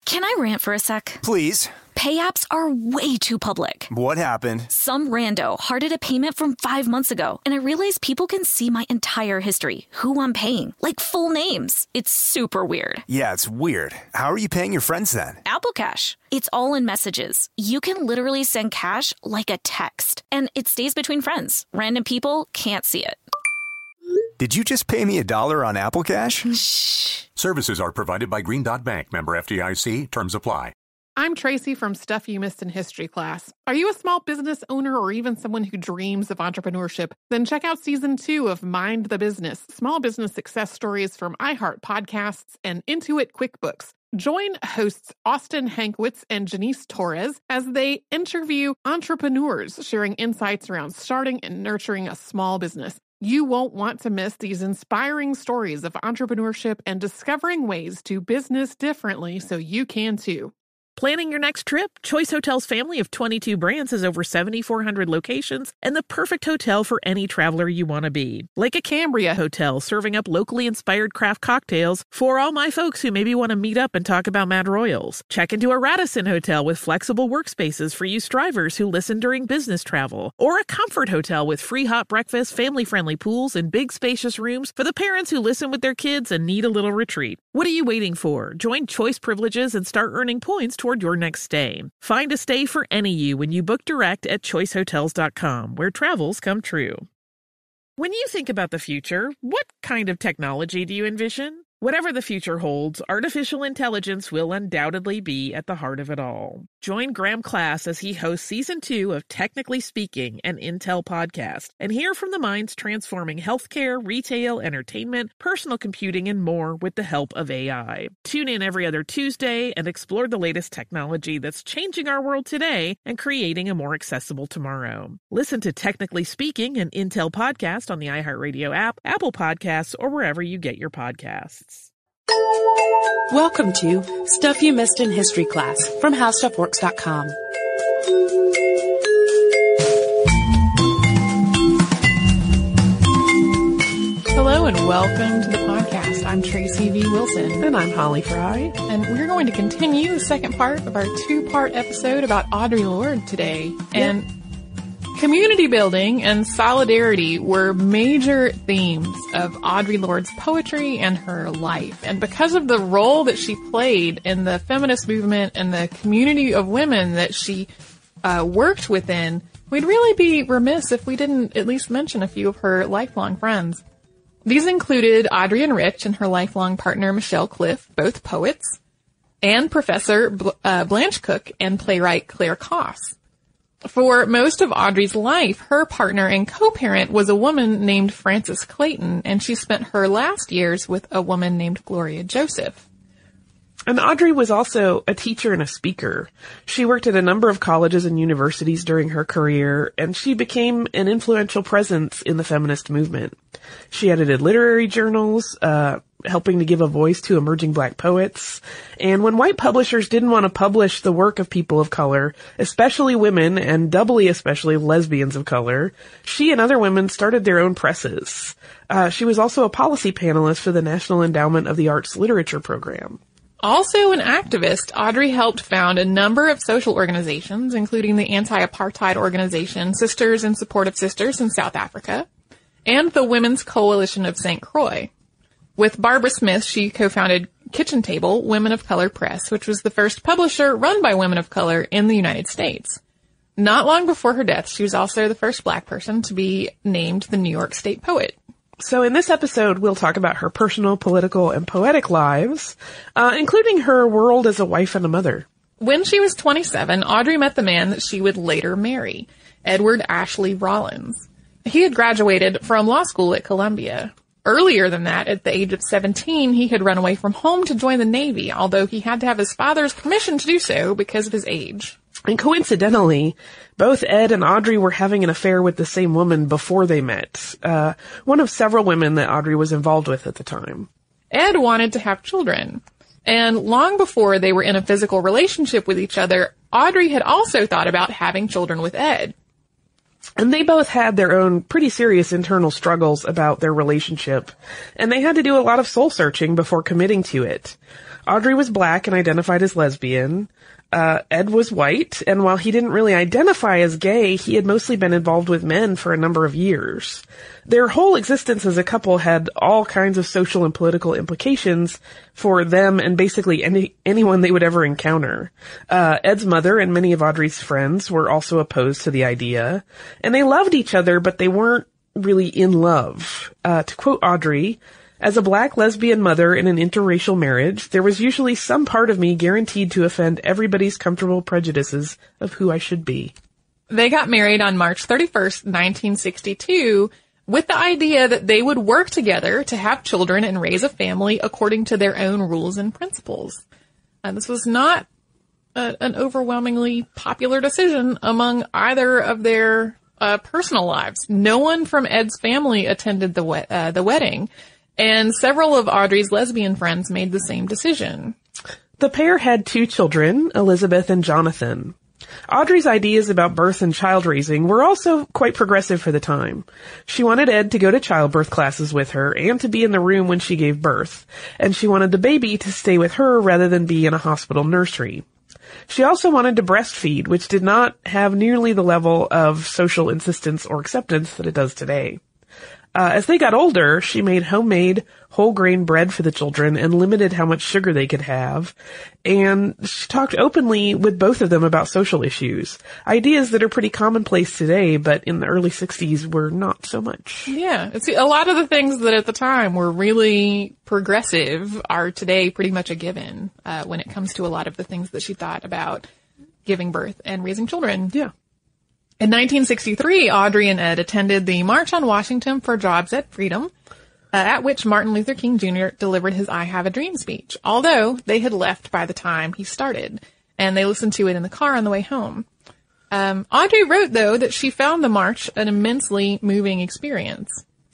Can I rant for a sec? Please. Pay apps are way too public. What happened? Some rando hearted a payment from 5 months ago, and I realized people can see my entire history, who I'm paying, like full names. It's super weird. Yeah, it's weird. How are you paying your friends then? Apple Cash. It's all in messages. You can literally send cash like a text, and it stays between friends. Random people can't see it. Did you just pay me $1 on Apple Cash? Shh. Services are provided by Green Dot Bank. Member FDIC. Terms apply. I'm Tracy from Stuff You Missed in History class. Are you a small business owner or even someone who dreams of entrepreneurship? Then check out Season 2 of Mind the Business, Small Business Success Stories from iHeart Podcasts and Intuit QuickBooks. Join hosts Austin Hankwitz and Janice Torres as they interview entrepreneurs sharing insights around starting and nurturing a small business. You won't want to miss these inspiring stories of entrepreneurship and discovering ways to business differently so you can too. Planning your next trip? Choice Hotels' family of 22 brands has over 7,400 locations and the perfect hotel for any traveler you want to be. Like a Cambria Hotel, serving up locally inspired craft cocktails for all my folks who maybe want to meet up and talk about Mad Royals. Check into a Radisson Hotel with flexible workspaces for you strivers who listen during business travel. Or a Comfort Hotel with free hot breakfast, family-friendly pools, and big spacious rooms for the parents who listen with their kids and need a little retreat. What are you waiting for? Join Choice Privileges and start earning points toward your next stay. Find a stay for any you when you book direct at choicehotels.com, where travels come true. When you think about the future, what kind of technology do you envision? Whatever the future holds, artificial intelligence will undoubtedly be at the heart of it all. Join Graham Class as he hosts Season 2 of Technically Speaking, an Intel podcast, and hear from the minds transforming healthcare, retail, entertainment, personal computing, and more with the help of AI. Tune in every other Tuesday and explore the latest technology that's changing our world today and creating a more accessible tomorrow. Listen to Technically Speaking, an Intel podcast on the iHeartRadio app, Apple Podcasts, or wherever you get your podcasts. Welcome to Stuff You Missed in History Class from HowStuffWorks.com. Hello and welcome to the podcast. I'm Tracy V. Wilson. And I'm Holly Fry. And we're going to continue the second part of our two-part episode about Audre Lorde today. And community building and solidarity were major themes of Audre Lorde's poetry and her life. And because of the role that she played in the feminist movement and the community of women that she worked within, we'd really be remiss if we didn't at least mention a few of her lifelong friends. These included Adrienne Rich and her lifelong partner Michelle Cliff, both poets, and Professor Blanche Cook and playwright Claire Koss. For most of Audre's life, her partner and co-parent was a woman named Frances Clayton, and she spent her last years with a woman named Gloria Joseph. And Audre was also a teacher and a speaker. She worked at a number of colleges and universities during her career, and she became an influential presence in the feminist movement. She edited literary journals, helping to give a voice to emerging black poets. And when white publishers didn't want to publish the work of people of color, especially women, and doubly especially lesbians of color, she and other women started their own presses. She was also a policy panelist for the National Endowment of the Arts Literature Program. Also an activist, Audre helped found a number of social organizations, including the anti-apartheid organization Sisters in Support of Sisters in South Africa, and the Women's Coalition of St. Croix. With Barbara Smith, she co-founded Kitchen Table, Women of Color Press, which was the first publisher run by women of color in the United States. Not long before her death, she was also the first black person to be named the New York State Poet. So in this episode, we'll talk about her personal, political, and poetic lives, including her world as a wife and a mother. When she was 27, Audre met the man that she would later marry, Edward Ashley Rollins. He had graduated from law school at Columbia. Earlier than that, at the age of 17, he had run away from home to join the Navy, although he had to have his father's permission to do so because of his age. And coincidentally, both Ed and Audre were having an affair with the same woman before they met, one of several women that Audre was involved with at the time. Ed wanted to have children, and long before they were in a physical relationship with each other, Audre had also thought about having children with Ed. And they both had their own pretty serious internal struggles about their relationship, and they had to do a lot of soul searching before committing to it. Audrey was black and identified as lesbian. Ed was white, and while he didn't really identify as gay, he had mostly been involved with men for a number of years. Their whole existence as a couple had all kinds of social and political implications for them and basically anyone they would ever encounter. Ed's mother and many of Audrey's friends were also opposed to the idea, and they loved each other, but they weren't really in love. To quote Audrey, "As a black lesbian mother in an interracial marriage, there was usually some part of me guaranteed to offend everybody's comfortable prejudices of who I should be." They got married on March 31st, 1962, with the idea that they would work together to have children and raise a family according to their own rules and principles. This was not an overwhelmingly popular decision among either of their personal lives. No one from Ed's family attended the wedding. And several of Audrey's lesbian friends made the same decision. The pair had 2 children, Elizabeth and Jonathan. Audrey's ideas about birth and child raising were also quite progressive for the time. She wanted Ed to go to childbirth classes with her and to be in the room when she gave birth, and she wanted the baby to stay with her rather than be in a hospital nursery. She also wanted to breastfeed, which did not have nearly the level of social insistence or acceptance that it does today. As they got older, she made homemade whole grain bread for the children and limited how much sugar they could have. And she talked openly with both of them about social issues, ideas that are pretty commonplace today, but in the early 60s were not so much. Yeah, a lot of the things that at the time were really progressive are today pretty much a given when it comes to a lot of the things that she thought about giving birth and raising children. Yeah. In 1963, Audrey and Ed attended the March on Washington for Jobs and Freedom, at which Martin Luther King Jr. delivered his I Have a Dream speech, although they had left by the time he started, and they listened to it in the car on the way home. Audrey wrote, though, that she found the march an immensely moving experience.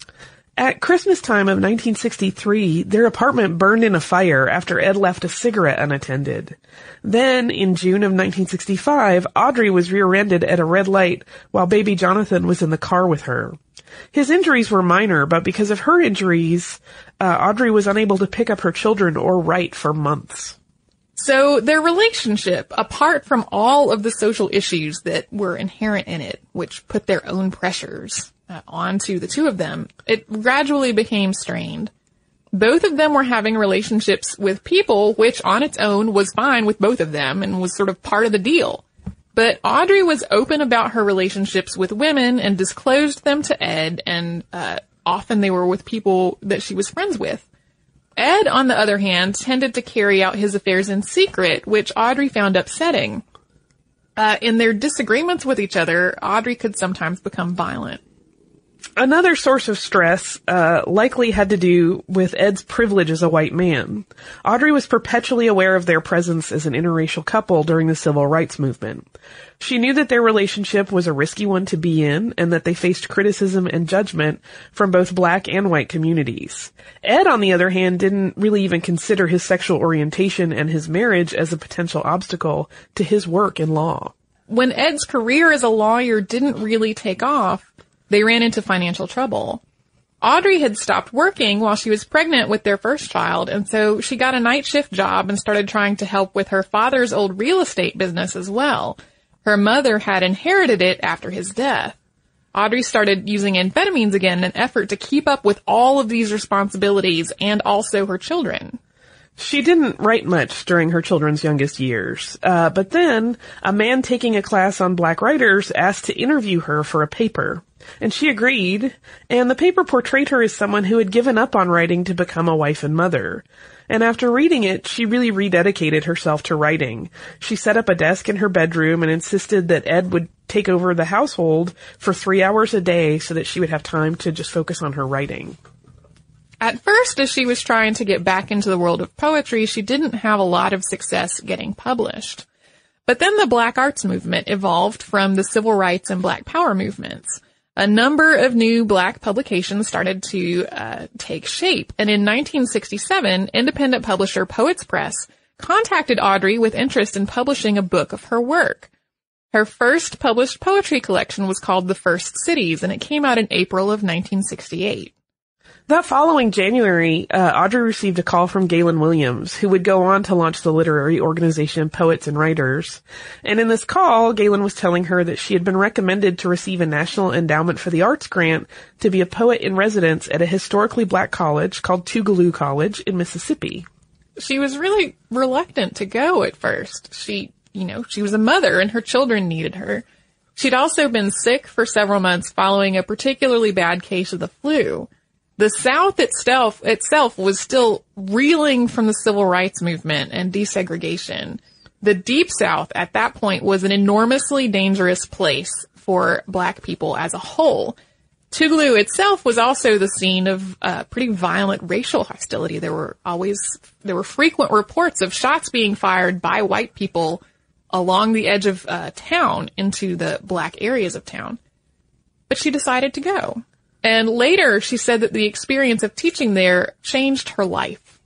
At Christmas time of 1963, their apartment burned in a fire after Ed left a cigarette unattended. Then, in June of 1965, Audrey was rear-ended at a red light while baby Jonathan was in the car with her. His injuries were minor, but because of her injuries, Audrey was unable to pick up her children or write for months. So their relationship, apart from all of the social issues that were inherent in it, which put their own pressures onto the two of them, it gradually became strained. Both of them were having relationships with people, which on its own was fine with both of them and was sort of part of the deal. But Audrey was open about her relationships with women and disclosed them to Ed, and often they were with people that she was friends with. Ed, on the other hand, tended to carry out his affairs in secret, which Audrey found upsetting. In their disagreements with each other, Audrey could sometimes become violent. Another source of stress likely had to do with Ed's privilege as a white man. Audrey was perpetually aware of their presence as an interracial couple during the civil rights movement. She knew that their relationship was a risky one to be in and that they faced criticism and judgment from both black and white communities. Ed, on the other hand, didn't really even consider his sexual orientation and his marriage as a potential obstacle to his work in law. When Ed's career as a lawyer didn't really take off, they ran into financial trouble. Audrey had stopped working while she was pregnant with their first child, and so she got a night shift job and started trying to help with her father's old real estate business as well. Her mother had inherited it after his death. Audrey started using amphetamines again in an effort to keep up with all of these responsibilities and also her children. She didn't write much during her children's youngest years, but then a man taking a class on black writers asked to interview her for a paper. And she agreed, and the paper portrayed her as someone who had given up on writing to become a wife and mother. And after reading it, she really rededicated herself to writing. She set up a desk in her bedroom and insisted that Ed would take over the household for 3 hours a day so that she would have time to just focus on her writing. At first, as she was trying to get back into the world of poetry, she didn't have a lot of success getting published. But then the Black Arts movement evolved from the civil rights and Black Power movements. A number of new black publications started to take shape, and in 1967, independent publisher Poets Press contacted Audrey with interest in publishing a book of her work. Her first published poetry collection was called The First Cities, and it came out in April of 1968. That following January, Audrey received a call from Galen Williams, who would go on to launch the literary organization Poets and Writers. And in this call, Galen was telling her that she had been recommended to receive a National Endowment for the Arts grant to be a poet in residence at a historically black college called Tougaloo College in Mississippi. She was really reluctant to go at first. She was a mother and her children needed her. She'd also been sick for several months following a particularly bad case of the flu. The South itself was still reeling from the civil rights movement and desegregation. The Deep South at that point was an enormously dangerous place for black people as a whole. Tougaloo itself was also the scene of pretty violent racial hostility. There were frequent reports of shots being fired by white people along the edge of town into the black areas of town. But she decided to go. And later, she said that the experience of teaching there changed her life.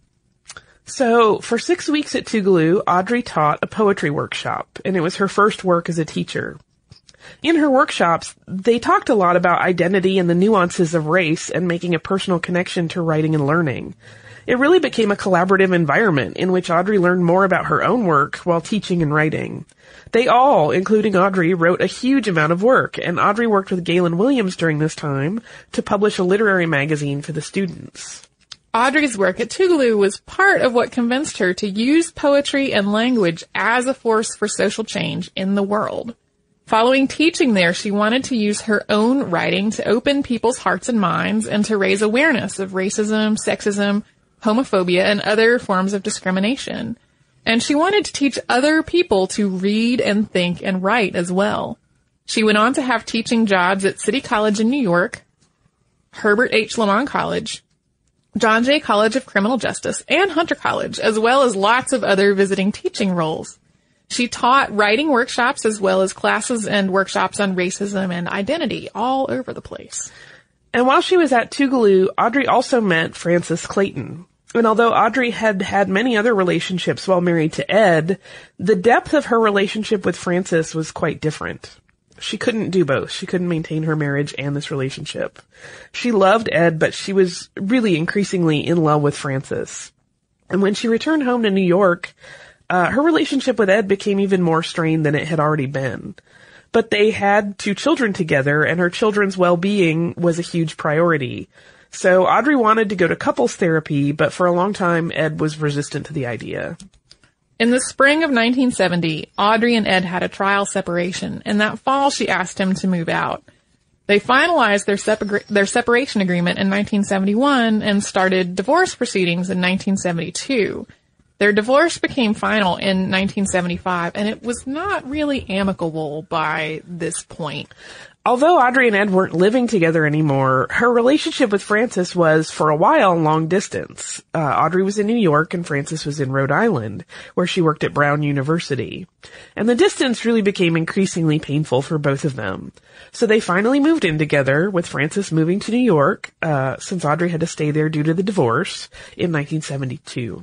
So, for 6 weeks at Tougaloo, Audrey taught a poetry workshop, and it was her first work as a teacher. In her workshops, they talked a lot about identity and the nuances of race and making a personal connection to writing and learning. It really became a collaborative environment in which Audrey learned more about her own work while teaching and writing. They all, including Audrey, wrote a huge amount of work, and Audrey worked with Galen Williams during this time to publish a literary magazine for the students. Audrey's work at Tougaloo was part of what convinced her to use poetry and language as a force for social change in the world. Following teaching there, she wanted to use her own writing to open people's hearts and minds and to raise awareness of racism, sexism, homophobia, and other forms of discrimination. And she wanted to teach other people to read and think and write as well. She went on to have teaching jobs at City College in New York, Herbert H. Lamont College, John Jay College of Criminal Justice, and Hunter College, as well as lots of other visiting teaching roles. She taught writing workshops as well as classes and workshops on racism and identity all over the place. And while she was at Tougaloo, Audrey also met Frances Clayton. And although Audrey had had many other relationships while married to Ed, the depth of her relationship with Frances was quite different. She couldn't do both. She couldn't maintain her marriage and this relationship. She loved Ed, but she was really increasingly in love with Frances. And when she returned home to New York, her relationship with Ed became even more strained than it had already been. But they had 2 children together, and her children's well-being was a huge priority. So Audrey wanted to go to couples therapy, but for a long time, Ed was resistant to the idea. In the spring of 1970, Audrey and Ed had a trial separation, and that fall she asked him to move out. They finalized their separation agreement in 1971 and started divorce proceedings in 1972. Their divorce became final in 1975, and it was not really amicable by this point. Although Audrey and Ed weren't living together anymore, her relationship with Frances was, for a while, long distance. Audrey was in New York and Frances was in Rhode Island, where she worked at Brown University. And the distance really became increasingly painful for both of them. So they finally moved in together, with Frances moving to New York, since Audrey had to stay there due to the divorce, in 1972.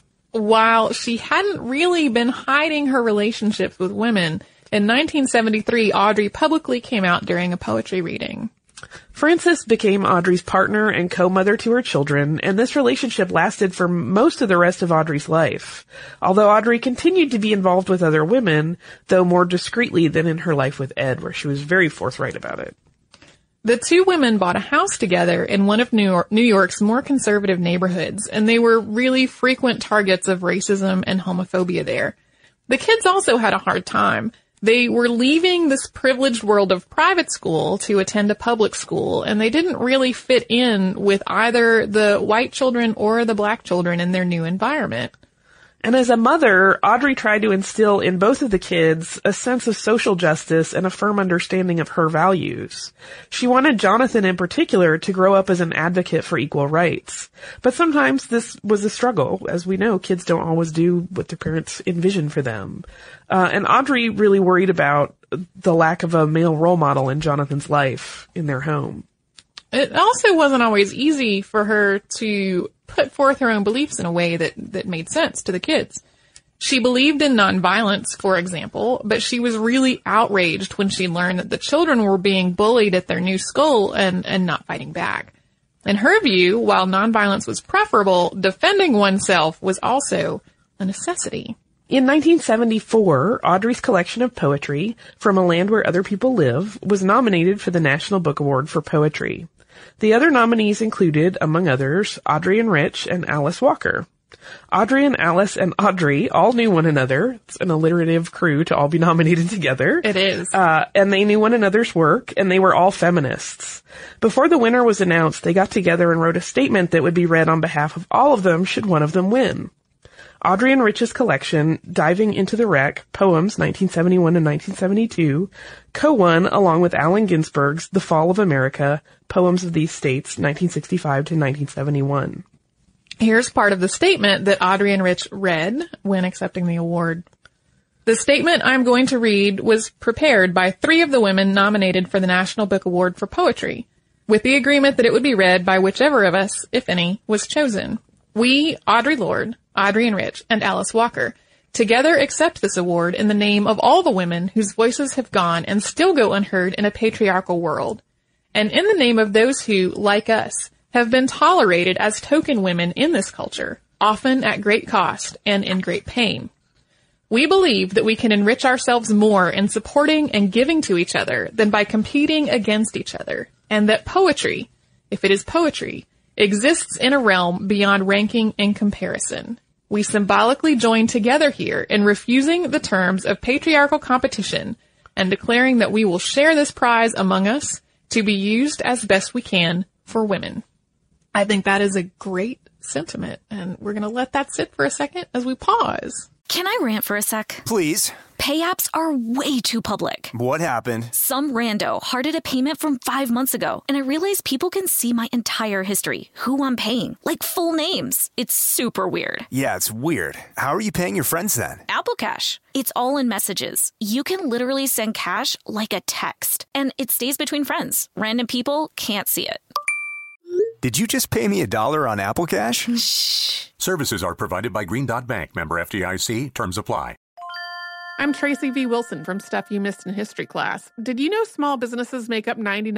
While she hadn't really been hiding her relationships with women, in 1973, Audrey publicly came out during a poetry reading. Frances became Audrey's partner and co-mother to her children, and this relationship lasted for most of the rest of Audrey's life. Although Audrey continued to be involved with other women, though more discreetly than in her life with Ed, where she was very forthright about it. The 2 women bought a house together in one of New York's more conservative neighborhoods, and they were really frequent targets of racism and homophobia there. The kids also had a hard time. They were leaving this privileged world of private school to attend a public school, and they didn't really fit in with either the white children or the black children in their new environment. And as a mother, Audrey tried to instill in both of the kids a sense of social justice and a firm understanding of her values. She wanted Jonathan in particular to grow up as an advocate for equal rights. But sometimes this was a struggle. As we know, kids don't always do what their parents envision for them. And Audrey really worried about the lack of a male role model in Jonathan's life in their home. It also wasn't always easy for her to put forth her own beliefs in a way that made sense to the kids. She believed in nonviolence, for example, but she was really outraged when she learned that the children were being bullied at their new school and not fighting back. In her view, while nonviolence was preferable, defending oneself was also a necessity. In 1974, Audrey's collection of poetry, From a Land Where Other People Live, was nominated for the National Book Award for Poetry. The other nominees included, among others, Audrey and Rich and Alice Walker. Audrey and Alice and Audrey all knew one another. It's an alliterative crew to all be nominated together. It is. And they knew one another's work, and they were all feminists. Before the winner was announced, they got together and wrote a statement that would be read on behalf of all of them should one of them win. Audrey and Rich's collection, Diving into the Wreck, Poems, 1971 and 1972, co-won along with Allen Ginsberg's The Fall of America, Poems of These States, 1965 to 1971. Here's part of the statement that Audrey and Rich read when accepting the award. The statement I'm going to read was prepared by 3 of the women nominated for the National Book Award for Poetry, with the agreement that it would be read by whichever of us, if any, was chosen. We, Audre Lorde, Audrey and Rich, and Alice Walker, together accept this award in the name of all the women whose voices have gone and still go unheard in a patriarchal world, and in the name of those who, like us, have been tolerated as token women in this culture, often at great cost and in great pain. We believe that we can enrich ourselves more in supporting and giving to each other than by competing against each other, and that poetry, if it is poetry, exists in a realm beyond ranking and comparison. We symbolically join together here in refusing the terms of patriarchal competition and declaring that we will share this prize among us to be used as best we can for women. I think that is a great sentiment, and we're going to let that sit for a second as we pause. Can I rant for a sec? Please. Pay apps are way too public. What happened? Some rando hearted a payment from 5 months ago, and I realized people can see my entire history, who I'm paying, like full names. It's super weird. Yeah, it's weird. How are you paying your friends then? Apple Cash. It's all in messages. You can literally send cash like a text, and it stays between friends. Random people can't see it. Did you just pay me $1 on Apple Cash? Shh. Services are provided by Green Dot Bank, member FDIC. Terms apply. I'm Tracy V. Wilson from Stuff You Missed in History Class. Did you know small businesses make up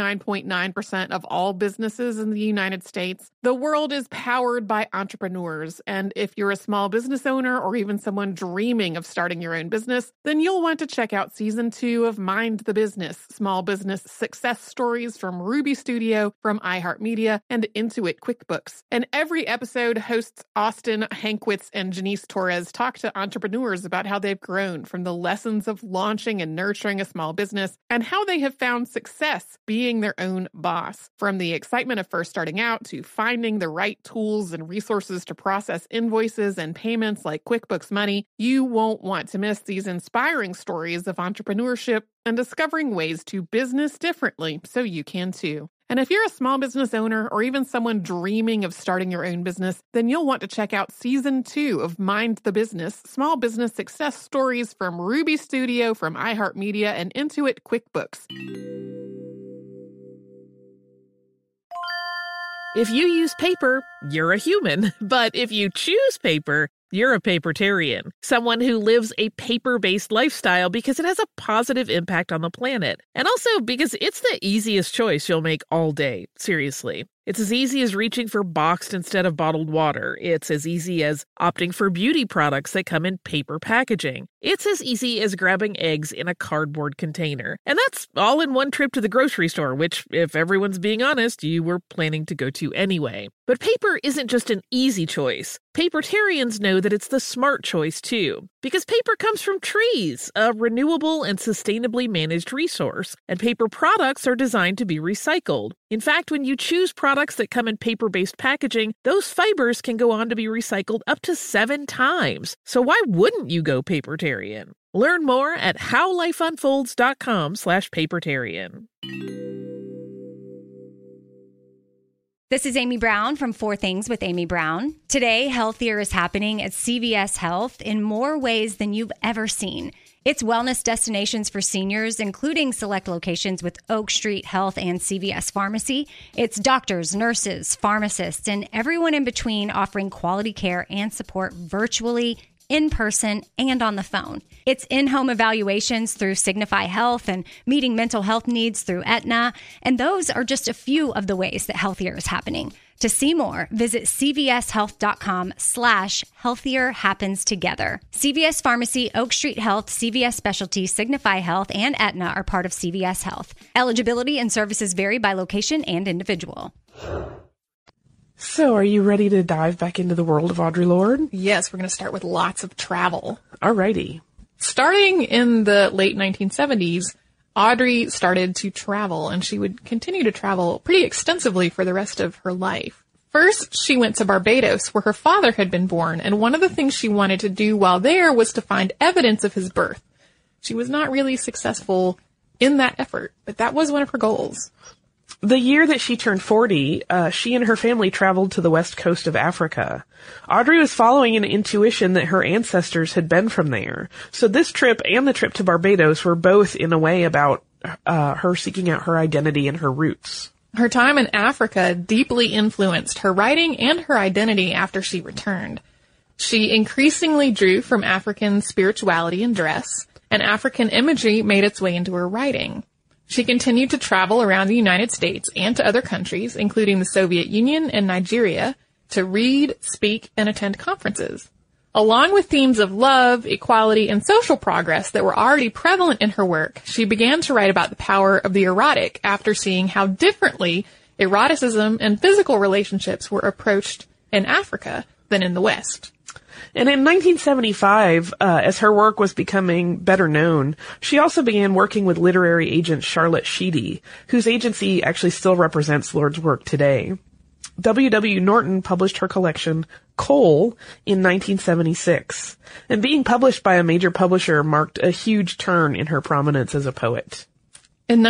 99.9% of all businesses in the United States? The world is powered by entrepreneurs, and if you're a small business owner or even someone dreaming of starting your own business, then you'll want to check out Season 2 of Mind the Business, Small Business Success Stories from Ruby Studio, from iHeartMedia, and Intuit QuickBooks. And every episode, hosts Austin Hankwitz and Janice Torres talk to entrepreneurs about how they've grown from the lessons of launching and nurturing a small business and how they have found success being their own boss. From the excitement of first starting out to finding the right tools and resources to process invoices and payments like QuickBooks Money, you won't want to miss these inspiring stories of entrepreneurship and discovering ways to business differently so you can too. And if you're a small business owner or even someone dreaming of starting your own business, then you'll want to check out Season 2 of Mind the Business, Small Business Success Stories from Ruby Studio, from iHeartMedia, and Intuit QuickBooks. If you use paper, you're a human. But if you choose paper, you're a papertarian, someone who lives a paper-based lifestyle because it has a positive impact on the planet. And also because it's the easiest choice you'll make all day. Seriously. It's as easy as reaching for boxed instead of bottled water. It's as easy as opting for beauty products that come in paper packaging. It's as easy as grabbing eggs in a cardboard container. And that's all in one trip to the grocery store, which, if everyone's being honest, you were planning to go to anyway. But paper isn't just an easy choice. Papertarians know that it's the smart choice, too. Because paper comes from trees, a renewable and sustainably managed resource. And paper products are designed to be recycled. In fact, when you choose products that come in paper-based packaging, those fibers can go on to be recycled up to 7 times. So why wouldn't you go papertarian? Learn more at howlifeunfolds.com/papertarian. This is Amy Brown from 4 Things with Amy Brown. Today, healthier is happening at CVS Health in more ways than you've ever seen. It's wellness destinations for seniors, including select locations with Oak Street Health and CVS Pharmacy. It's doctors, nurses, pharmacists, and everyone in between offering quality care and support virtually in person and on the phone. It's in-home evaluations through Signify Health and meeting mental health needs through Aetna. And those are just a few of the ways that Healthier is happening. To see more, visit cvshealth.com/healthier happens together. CVS Pharmacy, Oak Street Health, CVS Specialty, Signify Health, and Aetna are part of CVS Health. Eligibility and services vary by location and individual. So, are you ready to dive back into the world of Audre Lorde? Yes, we're going to start with lots of travel. Alrighty. Starting in the late 1970s, Audre started to travel, and she would continue to travel pretty extensively for the rest of her life. First, she went to Barbados, where her father had been born, and one of the things she wanted to do while there was to find evidence of his birth. She was not really successful in that effort, but that was one of her goals. The year that she turned 40, she and her family traveled to the west coast of Africa. Audre was following an intuition that her ancestors had been from there. So this trip and the trip to Barbados were both, in a way, about her seeking out her identity and her roots. Her time in Africa deeply influenced her writing and her identity after she returned. She increasingly drew from African spirituality and dress, and African imagery made its way into her writing. She continued to travel around the United States and to other countries, including the Soviet Union and Nigeria, to read, speak, and attend conferences. Along with themes of love, equality, and social progress that were already prevalent in her work, she began to write about the power of the erotic after seeing how differently eroticism and physical relationships were approached in Africa than in the West. And in 1975, as her work was becoming better known, she also began working with literary agent Charlotte Sheedy, whose agency actually still represents Lorde's work today. W.W. Norton published her collection, Coal, in 1976, and being published by a major publisher marked a huge turn in her prominence as a poet. In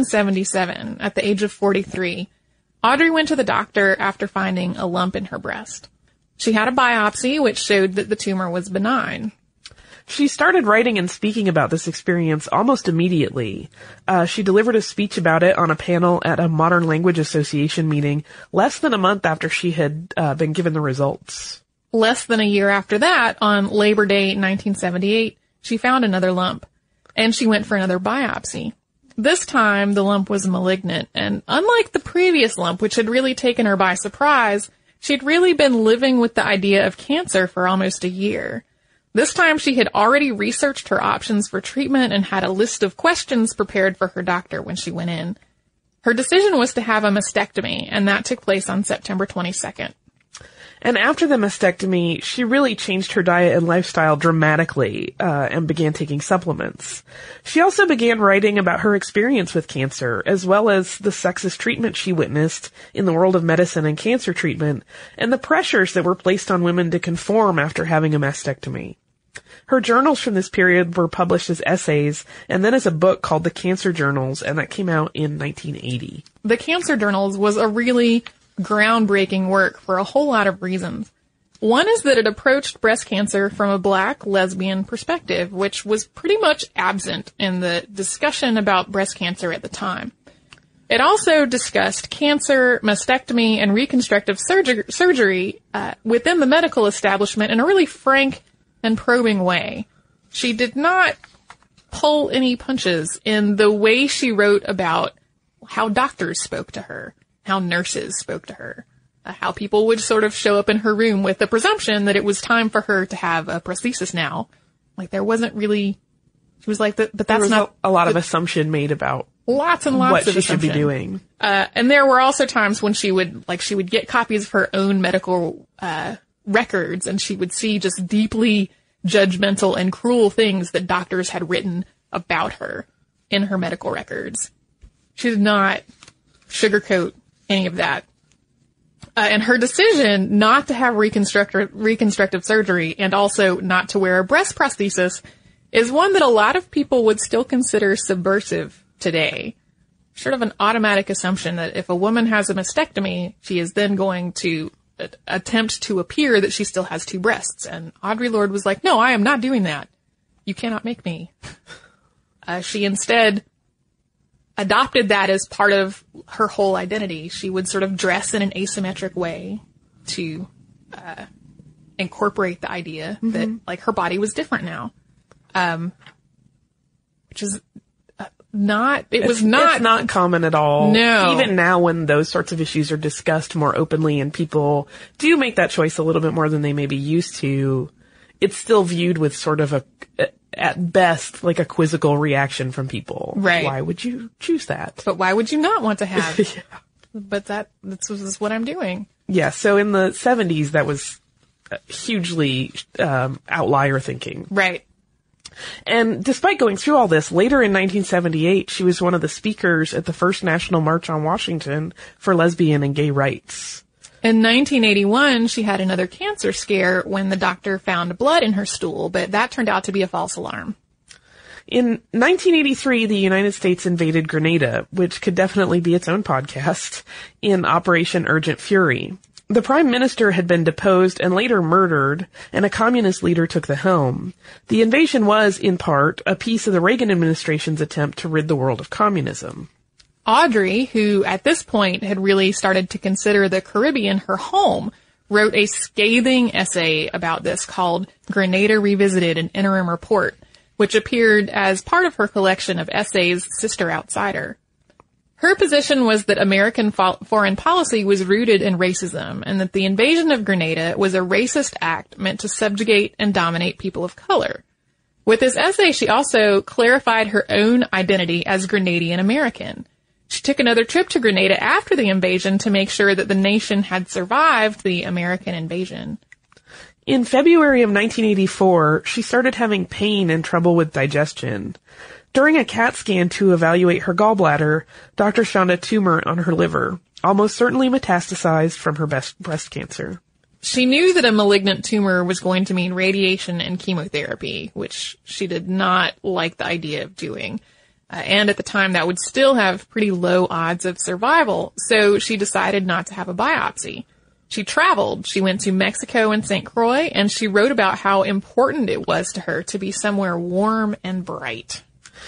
1977, at the age of 43, Audre went to the doctor after finding a lump in her breast. She had a biopsy which showed that the tumor was benign. She started writing and speaking about this experience almost immediately. She delivered a speech about it on a panel at a Modern Language Association meeting less than a month after she had been given the results. Less than a year after that, on Labor Day 1978, she found another lump, and she went for another biopsy. This time, the lump was malignant, and unlike the previous lump, which had really taken her by surprise, she'd really been living with the idea of cancer for almost a year. This time she had already researched her options for treatment and had a list of questions prepared for her doctor when she went in. Her decision was to have a mastectomy, and that took place on September 22nd. And after the mastectomy, she really changed her diet and lifestyle dramatically, and began taking supplements. She also began writing about her experience with cancer, as well as the sexist treatment she witnessed in the world of medicine and cancer treatment, and the pressures that were placed on women to conform after having a mastectomy. Her journals from this period were published as essays, and then as a book called The Cancer Journals, and that came out in 1980. The Cancer Journals was a really groundbreaking work for a whole lot of reasons. One is that it approached breast cancer from a Black lesbian perspective, which was pretty much absent in the discussion about breast cancer at the time. It also discussed cancer, mastectomy, and reconstructive surgery within the medical establishment in a really frank and probing way. She did not pull any punches in the way she wrote about how doctors spoke to her, how nurses spoke to her, how people would sort of show up in her room with the presumption that it was time for her to have a prosthesis now. Like, there wasn't really, she was like, but that's there was not a lot of assumption made about lots and lots what of she should be assumption. doing. And there were also times when she would get copies of her own medical records, and she would see just deeply judgmental and cruel things that doctors had written about her in her medical records. She did not sugarcoat any of that. And her decision not to have reconstructive surgery and also not to wear a breast prosthesis is one that a lot of people would still consider subversive today. Sort of an automatic assumption that if a woman has a mastectomy, she is then going to attempt to appear that she still has two breasts. And Audre Lorde was like, no, I am not doing that. You cannot make me. She instead adopted that as part of her whole identity. She would sort of dress in an asymmetric way to incorporate the idea that like her body was different now. Which is it's not common at all. No. Even now when those sorts of issues are discussed more openly and people do make that choice a little bit more than they may be used to, it's still viewed with sort of at best, like a quizzical reaction from people. Right. Why would you choose that? But why would you not want to have? Yeah. But this is what I'm doing. Yeah. So in the 70s, that was hugely outlier thinking. Right. And despite going through all this, later in 1978, she was one of the speakers at the first National March on Washington for lesbian and gay rights. In 1981, she had another cancer scare when the doctor found blood in her stool, but that turned out to be a false alarm. In 1983, the United States invaded Grenada, which could definitely be its own podcast, in Operation Urgent Fury. The prime minister had been deposed and later murdered, and a communist leader took the helm. The invasion was, in part, a piece of the Reagan administration's attempt to rid the world of communism. Audrey, who at this point had really started to consider the Caribbean her home, wrote a scathing essay about this called Grenada Revisited, an Interim Report, which appeared as part of her collection of essays, Sister Outsider. Her position was that American foreign policy was rooted in racism and that the invasion of Grenada was a racist act meant to subjugate and dominate people of color. With this essay, she also clarified her own identity as Grenadian American. She took another trip to Grenada after the invasion to make sure that the nation had survived the American invasion. In February of 1984, she started having pain and trouble with digestion. During a CAT scan to evaluate her gallbladder, doctors found a tumor on her liver, almost certainly metastasized from her breast cancer. She knew that a malignant tumor was going to mean radiation and chemotherapy, which she did not like the idea of doing. And at the time, that would still have pretty low odds of survival, so she decided not to have a biopsy. She traveled. She went to Mexico and St. Croix, and she wrote about how important it was to her to be somewhere warm and bright.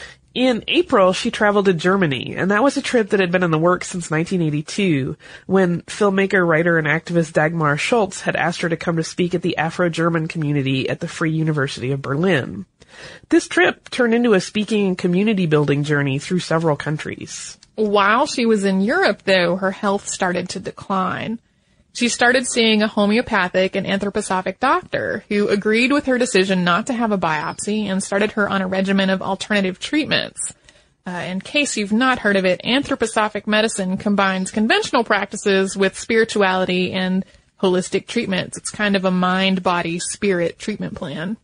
In April, she traveled to Germany, and that was a trip that had been in the works since 1982, when filmmaker, writer, and activist Dagmar Schultz had asked her to come to speak at the Afro-German community at the Free University of Berlin. This trip turned into a speaking and community building journey through several countries. While she was in Europe, though, her health started to decline. She started seeing a homeopathic and anthroposophic doctor who agreed with her decision not to have a biopsy and started her on a regimen of alternative treatments. In case you've not heard of it, anthroposophic medicine combines conventional practices with spirituality and holistic treatments. It's kind of a mind, body, spirit treatment plan.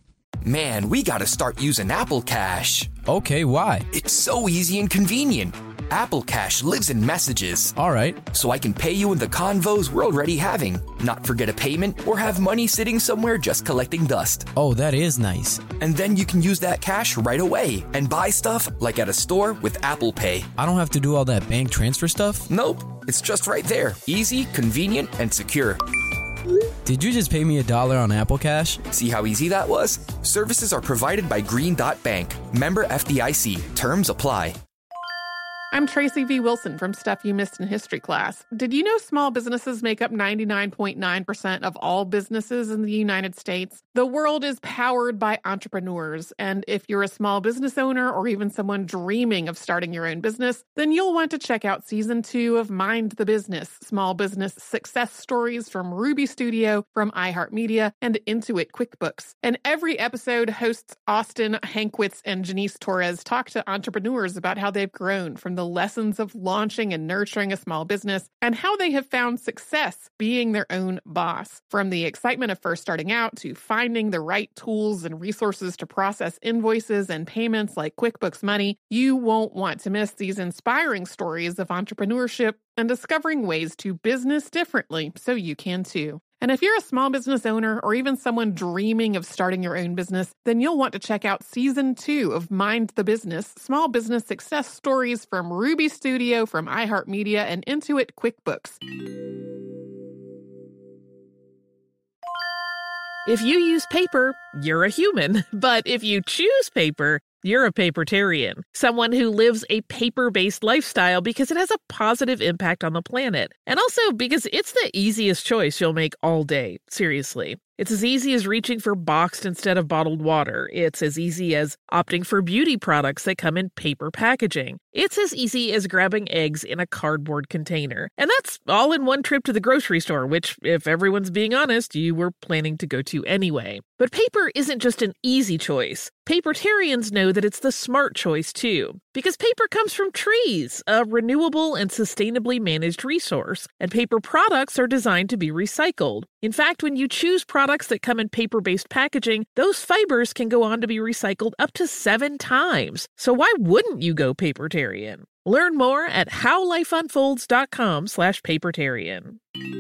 Man, we gotta start using Apple Cash. Okay, why? It's so easy and convenient. Apple Cash lives in messages. All right. So I can pay you in the convos we're already having, not forget a payment, or have money sitting somewhere just collecting dust. Oh, that is nice. And then you can use that cash right away and buy stuff like at a store with Apple Pay. I don't have to do all that bank transfer stuff? Nope. It's just right there. Easy, convenient, and secure. Did you just pay me $1 on Apple Cash? See how easy that was? Services are provided by Green Dot Bank. Member FDIC. Terms apply. I'm Tracy V. Wilson from Stuff You Missed in History Class. Did you know small businesses make up 99.9% of all businesses in the United States? The world is powered by entrepreneurs, and if you're a small business owner or even someone dreaming of starting your own business, then you'll want to check out Season 2 of Mind the Business, Small Business Success Stories from Ruby Studio, from iHeartMedia, and Intuit QuickBooks. And every episode, hosts Austin Hankwitz and Janice Torres talk to entrepreneurs about how they've grown from the lessons of launching and nurturing a small business and how they have found success being their own boss. From the excitement of first starting out to finding the right tools and resources to process invoices and payments like QuickBooks Money, you won't want to miss these inspiring stories of entrepreneurship and discovering ways to business differently so you can too. And if you're a small business owner or even someone dreaming of starting your own business, then you'll want to check out Season 2 of Mind the Business, Small Business Success Stories from Ruby Studio, from iHeartMedia, and Intuit QuickBooks. If you use paper, you're a human. But if you choose paper, you're a papertarian, someone who lives a paper-based lifestyle because it has a positive impact on the planet. And also because it's the easiest choice you'll make all day. Seriously. It's as easy as reaching for boxed instead of bottled water. It's as easy as opting for beauty products that come in paper packaging. It's as easy as grabbing eggs in a cardboard container. And that's all in one trip to the grocery store, which, if everyone's being honest, you were planning to go to anyway. But paper isn't just an easy choice. Papertarians know that it's the smart choice, too. Because paper comes from trees, a renewable and sustainably managed resource. And paper products are designed to be recycled. In fact, when you choose products that come in paper-based packaging, those fibers can go on to be recycled up to 7 times. So why wouldn't you go papertarian? Learn more at howlifeunfolds.com/papertarian.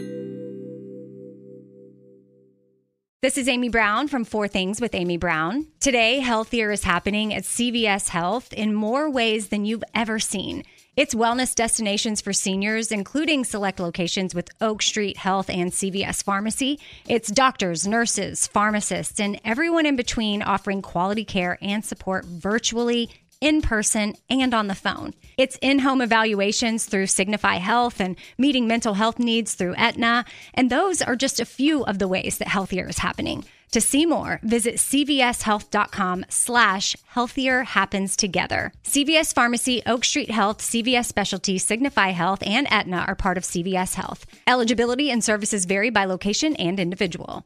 This is Amy Brown from 4 Things with Amy Brown. Today, healthier is happening at CVS Health in more ways than you've ever seen. It's wellness destinations for seniors, including select locations with Oak Street Health and CVS Pharmacy. It's doctors, nurses, pharmacists, and everyone in between offering quality care and support virtually, in person, and on the phone. It's in-home evaluations through Signify Health and meeting mental health needs through Aetna. And those are just a few of the ways that healthier is happening. To see more, visit cvshealth.com/healthier happens together. CVS Pharmacy, Oak Street Health, CVS Specialty, Signify Health, and Aetna are part of CVS Health. Eligibility and services vary by location and individual.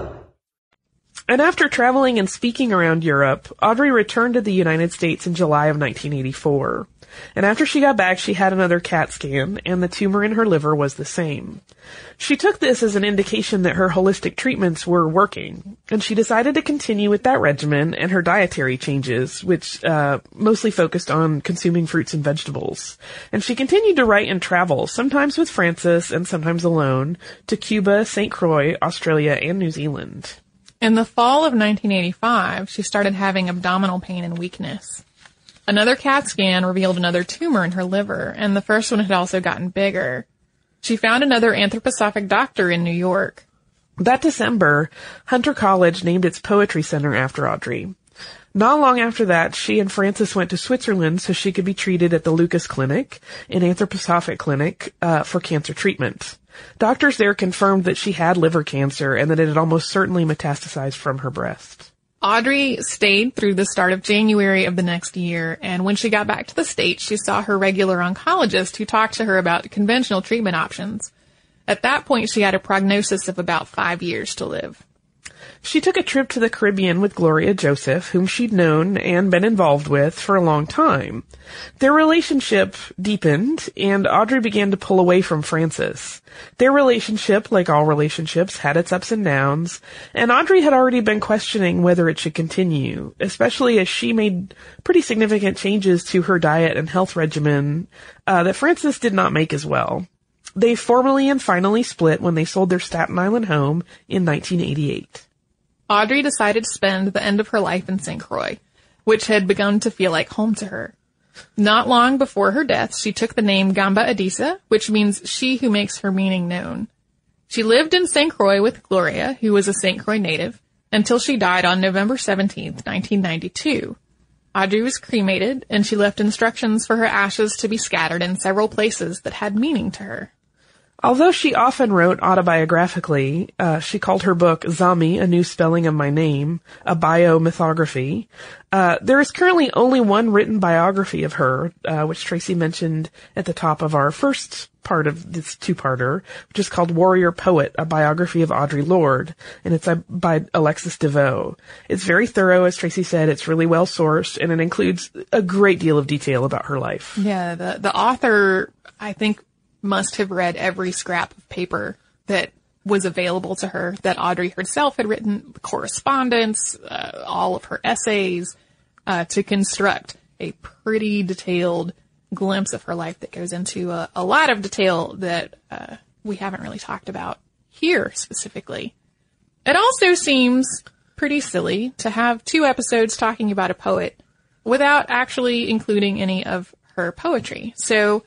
And after traveling and speaking around Europe, Audrey returned to the United States in July of 1984. And after she got back, she had another CAT scan, and the tumor in her liver was the same. She took this as an indication that her holistic treatments were working, and she decided to continue with that regimen and her dietary changes, which mostly focused on consuming fruits and vegetables. And she continued to write and travel, sometimes with Frances and sometimes alone, to Cuba, St. Croix, Australia, and New Zealand. In the fall of 1985, she started having abdominal pain and weakness. Another CAT scan revealed another tumor in her liver, and the first one had also gotten bigger. She found another anthroposophic doctor in New York. That December, Hunter College named its poetry center after Audrey. Not long after that, she and Frances went to Switzerland so she could be treated at the Lucas Clinic, an anthroposophic clinic, for cancer treatment. Doctors there confirmed that she had liver cancer and that it had almost certainly metastasized from her breast. Audrey stayed through the start of January of the next year, and when she got back to the States, she saw her regular oncologist who talked to her about conventional treatment options. At that point, she had a prognosis of about 5 years to live. She took a trip to the Caribbean with Gloria Joseph, whom she'd known and been involved with for a long time. Their relationship deepened, and Audrey began to pull away from Frances. Their relationship, like all relationships, had its ups and downs, and Audrey had already been questioning whether it should continue, especially as she made pretty significant changes to her diet and health regimen that Frances did not make as well. They formally and finally split when they sold their Staten Island home in 1988. Audrey decided to spend the end of her life in St. Croix, which had begun to feel like home to her. Not long before her death, she took the name Gamba Adisa, which means she who makes her meaning known. She lived in St. Croix with Gloria, who was a St. Croix native, until she died on November 17th, 1992. Audrey was cremated, and she left instructions for her ashes to be scattered in several places that had meaning to her. Although she often wrote autobiographically, she called her book Zami, A New Spelling of My Name, a biomythography. There is currently only one written biography of her, which Tracy mentioned at the top of our first part of this two-parter, which is called Warrior Poet, a biography of Audre Lorde, and it's by Alexis DeVoe. It's very thorough, as Tracy said. It's really well sourced, and it includes a great deal of detail about her life. Yeah, the author, I think, must have read every scrap of paper that was available to her that Audrey herself had written, correspondence, all of her essays, to construct a pretty detailed glimpse of her life that goes into a lot of detail that we haven't really talked about here specifically. It also seems pretty silly to have 2 episodes talking about a poet without actually including any of her poetry. So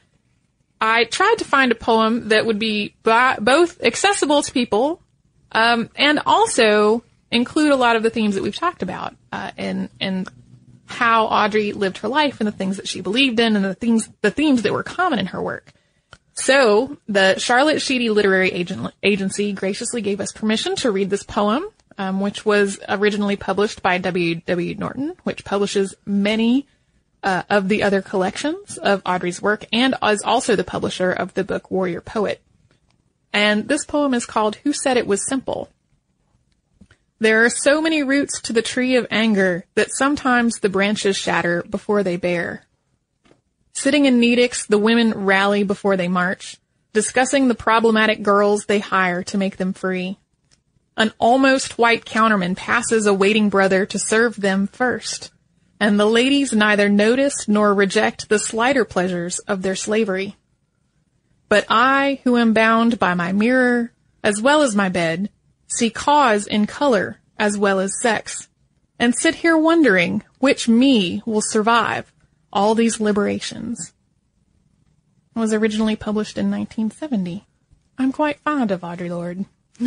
I tried to find a poem that would be both accessible to people and also include a lot of the themes that we've talked about and how Audrey lived her life and the things that she believed in and the themes that were common in her work. So the Charlotte Sheedy Literary Agency graciously gave us permission to read this poem. which was originally published by W.W. Norton, which publishes many of the other collections of Audrey's work and is also the publisher of the book Warrior Poet. And this poem is called Who Said It Was Simple? There are so many roots to the tree of anger that sometimes the branches shatter before they bear. Sitting in Nedics, the women rally before they march, discussing the problematic girls they hire to make them free. An almost white counterman passes a waiting brother to serve them first, and the ladies neither notice nor reject the slighter pleasures of their slavery. But I, who am bound by my mirror, as well as my bed, see cause in color as well as sex, and sit here wondering which me will survive all these liberations. It was originally published in 1970. I'm quite fond of Audre Lorde.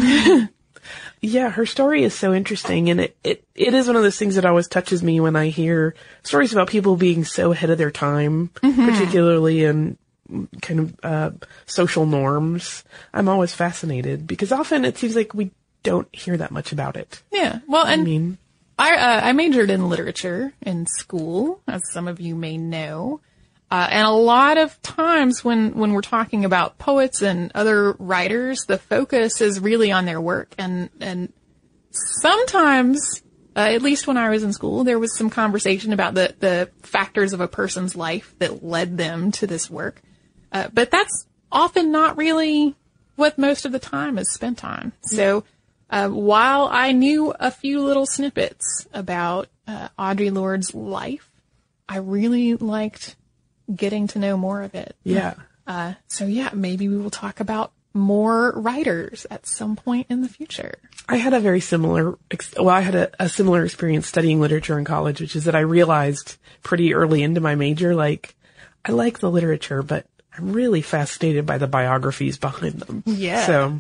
Yeah, her story is so interesting, and it is one of those things that always touches me when I hear stories about people being so ahead of their time, particularly in kind of social norms. I'm always fascinated because often it seems like we don't hear that much about it. Yeah, well, and I majored in literature in school, as some of you may know. And a lot of times when we're talking about poets and other writers, the focus is really on their work. And sometimes, at least when I was in school, there was some conversation about the factors of a person's life that led them to this work. But that's often not really what most of the time is spent on. So, while I knew a few little snippets about Audre Lorde's life, I really liked getting to know more of it. Yeah. So maybe we will talk about more writers at some point in the future. I had a very similar, I had a similar experience studying literature in college, which is that I realized pretty early into my major, like, I like the literature, but I'm really fascinated by the biographies behind them. Yeah.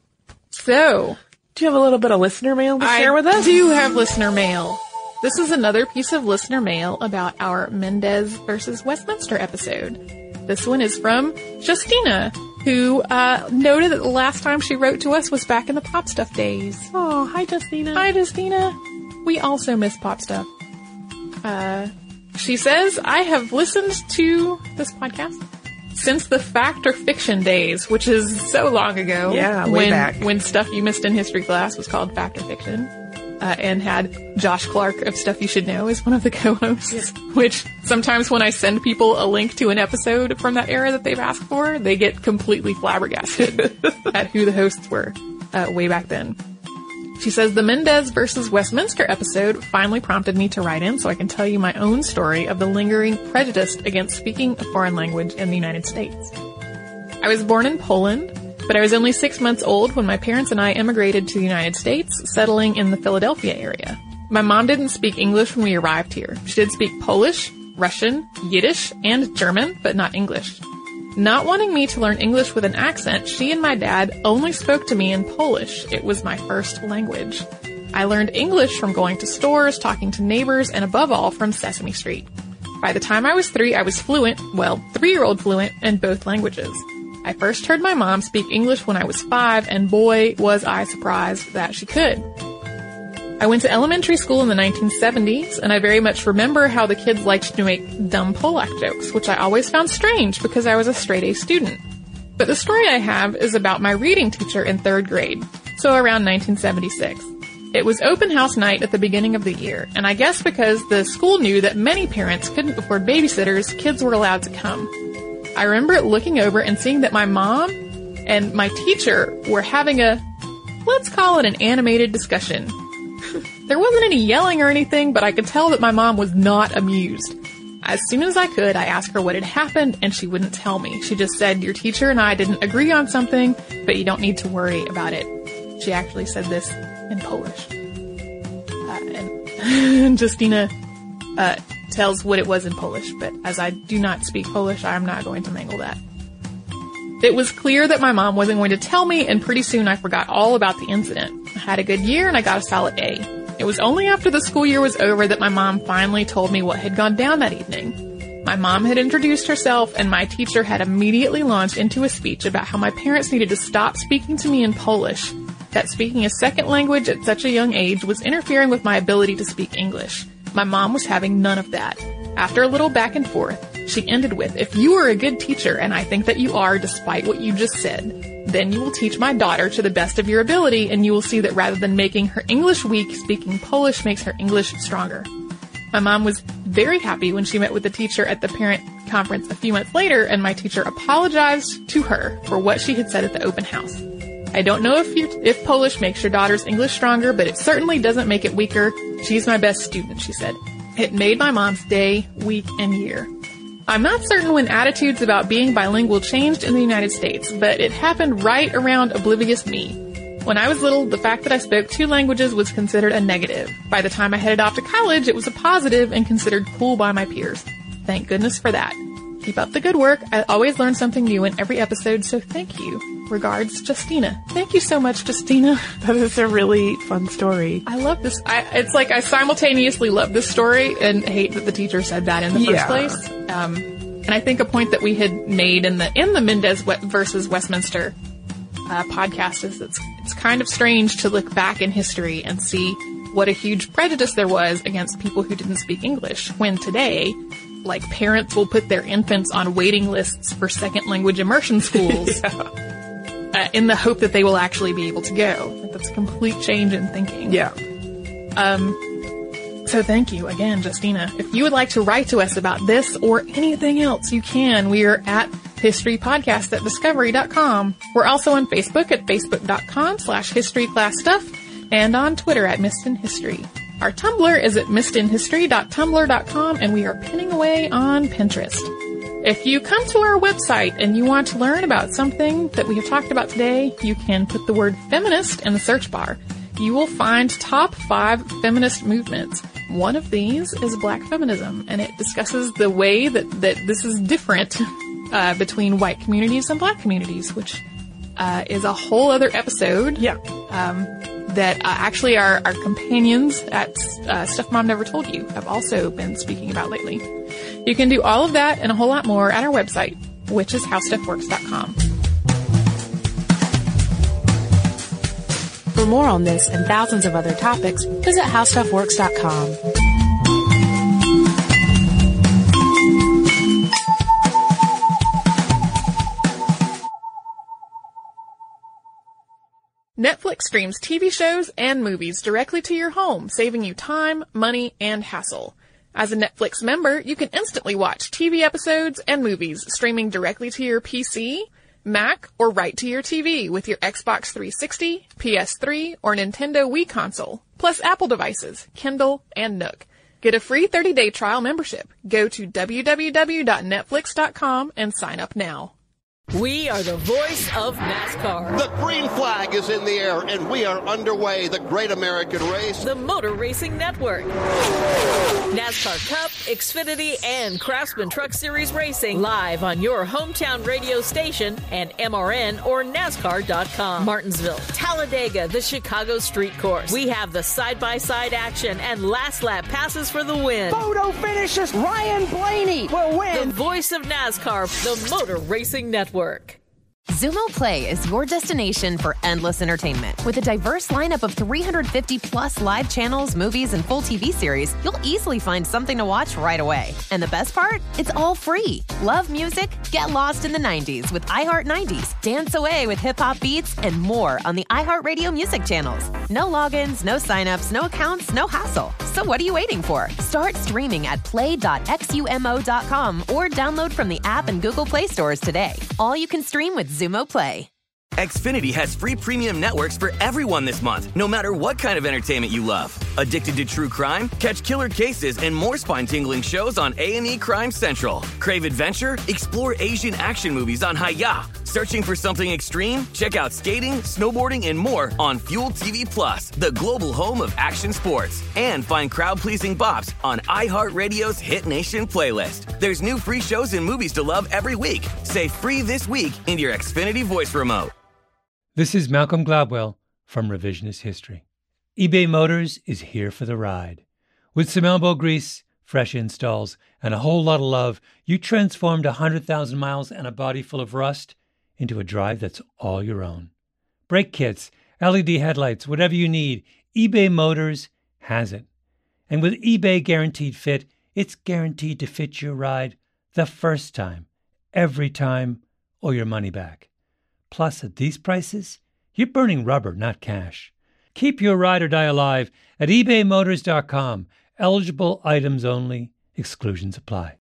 So, do you have a little bit of listener mail to share with us? I do have listener mail. This is another piece of listener mail about our Mendez versus Westminster episode. This one is from Justina, who noted that the last time she wrote to us was back in the Pop Stuff days. Oh, hi, Justina. Hi, Justina. We also miss Pop Stuff. She says, I have listened to this podcast since the Fact or Fiction days, which is so long ago. Yeah, way back. When Stuff You Missed in History Class was called Fact or Fiction. And had Josh Clark of Stuff You Should Know as one of the co-hosts, which sometimes when I send people a link to an episode from that era that they've asked for, they get completely flabbergasted at who the hosts were way back then. She says, the Mendez versus Westminster episode finally prompted me to write in so I can tell you my own story of the lingering prejudice against speaking a foreign language in the United States. I was born in Poland, but I was only 6 months old when my parents and I immigrated to the United States, settling in the Philadelphia area. My mom didn't speak English when we arrived here. She did speak Polish, Russian, Yiddish, and German, but not English. Not wanting me to learn English with an accent, she and my dad only spoke to me in Polish. It was my first language. I learned English from going to stores, talking to neighbors, and above all, from Sesame Street. By the time I was 3, I was fluent, 3-year-old fluent, in both languages. I first heard my mom speak English when I was 5, and boy, was I surprised that she could. I went to elementary school in the 1970s, and I very much remember how the kids liked to make dumb Polak jokes, which I always found strange because I was a straight-A student. But the story I have is about my reading teacher in 3rd grade, so around 1976. It was open house night at the beginning of the year, and I guess because the school knew that many parents couldn't afford babysitters, kids were allowed to come. I remember looking over and seeing that my mom and my teacher were having let's call it an animated discussion. There wasn't any yelling or anything, but I could tell that my mom was not amused. As soon as I could, I asked her what had happened, and she wouldn't tell me. She just said, your teacher and I didn't agree on something, but you don't need to worry about it. She actually said this in Polish. And Justina tells what it was in Polish, but as I do not speak Polish, I'm not going to mangle that. It was clear that my mom wasn't going to tell me, and pretty soon I forgot all about the incident. I had a good year, and I got a solid A. It was only after the school year was over that my mom finally told me what had gone down that evening. My mom had introduced herself, and my teacher had immediately launched into a speech about how my parents needed to stop speaking to me in Polish, that speaking a second language at such a young age was interfering with my ability to speak English. My mom was having none of that. After a little back and forth, she ended with, "If you are a good teacher, and I think that you are despite what you just said, then you will teach my daughter to the best of your ability, and you will see that rather than making her English weak, speaking Polish makes her English stronger." My mom was very happy when she met with the teacher at the parent conference a few months later, and my teacher apologized to her for what she had said at the open house. "I don't know if Polish makes your daughter's English stronger, but it certainly doesn't make it weaker. She's my best student," she said. It made my mom's day, week, and year. I'm not certain when attitudes about being bilingual changed in the United States, but it happened right around oblivious me. When I was little, the fact that I spoke 2 languages was considered a negative. By the time I headed off to college, it was a positive and considered cool by my peers. Thank goodness for that. Keep up the good work. I always learn something new in every episode, so thank you. Regards, Justina. Thank you so much, Justina. That is a really fun story. I love this. It's like I simultaneously love this story and hate that the teacher said that in the first place. And I think a point that we had made in the Mendez versus Westminster podcast is it's kind of strange to look back in history and see what a huge prejudice there was against people who didn't speak English, when today, like, parents will put their infants on waiting lists for second language immersion schools in the hope that they will actually be able to go. That's a complete change in thinking. Yeah. So thank you again, Justina. If you would like to write to us about this or anything else, you can. We are at historypodcast@discovery.com. We're also on Facebook at facebook.com/historyclassstuff and on Twitter at missedinhistory. Our Tumblr is at missedinhistory.tumblr.com, and we are pinning away on Pinterest. If you come to our website and you want to learn about something that we have talked about today, you can put the word feminist in the search bar. You will find top 5 feminist movements. One of these is Black feminism, and it discusses the way that this is different between white communities and Black communities, which is a whole other episode. Yeah. That actually our companions at Stuff Mom Never Told You have also been speaking about lately. You can do all of that and a whole lot more at our website, which is howstuffworks.com. For more on this and thousands of other topics, visit howstuffworks.com. Netflix streams TV shows and movies directly to your home, saving you time, money, and hassle. As a Netflix member, you can instantly watch TV episodes and movies streaming directly to your PC, Mac, or right to your TV with your Xbox 360, PS3, or Nintendo Wii console, plus Apple devices, Kindle, and Nook. Get a free 30-day trial membership. Go to www.netflix.com and sign up now. We are the voice of NASCAR. The green flag is in the air, and we are underway. The Great American Race. The Motor Racing Network. NASCAR Cup, Xfinity, and Craftsman Truck Series Racing. Live on your hometown radio station and MRN or NASCAR.com. Martinsville, Talladega, the Chicago Street Course. We have the side-by-side action and last lap passes for the win. Photo finishes. Ryan Blaney will win. The voice of NASCAR, the Motor Racing Network. Xumo Play is your destination for endless entertainment. With a diverse lineup of 350 plus live channels, movies, and full TV series, you'll easily find something to watch right away. And the best part? It's all free. Love music? Get lost in the 90s with iHeart 90s, dance away with hip-hop beats, and more on the iHeartRadio music channels. No logins, no signups, no accounts, no hassle. So what are you waiting for? Start streaming at play.xumo.com or download from the app and Google Play stores today. All you can stream with Xumo Play. Xfinity has free premium networks for everyone this month, no matter what kind of entertainment you love. Addicted to true crime? Catch killer cases and more spine-tingling shows on A&E Crime Central. Crave adventure? Explore Asian action movies on Hi-Ya. Searching for something extreme? Check out skating, snowboarding, and more on Fuel TV Plus, the global home of action sports. And find crowd-pleasing bops on iHeartRadio's Hit Nation playlist. There's new free shows and movies to love every week. Say free this week in your Xfinity voice remote. This is Malcolm Gladwell from Revisionist History. eBay Motors is here for the ride. With some elbow grease, fresh installs, and a whole lot of love, you transformed 100,000 miles and a body full of rust into a drive that's all your own. Brake kits LED headlights, whatever you need, eBay Motors has it. And with eBay Guaranteed Fit, it's guaranteed to fit your ride the first time, every time, or your money back. Plus, at these prices, you're burning rubber, not cash. Keep your ride or die alive at ebaymotors.com. Eligible items only. Exclusions apply.